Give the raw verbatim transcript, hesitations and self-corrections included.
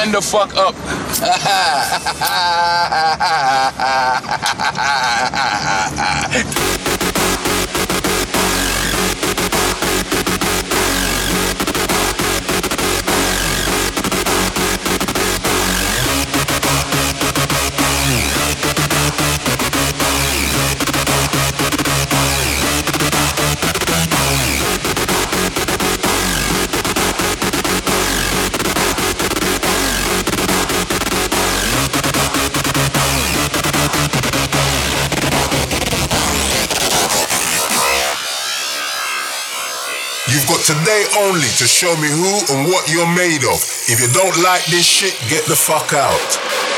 man the fuck up. You've got today only to show me who and what you're made of. If you don't like this shit, get the fuck out.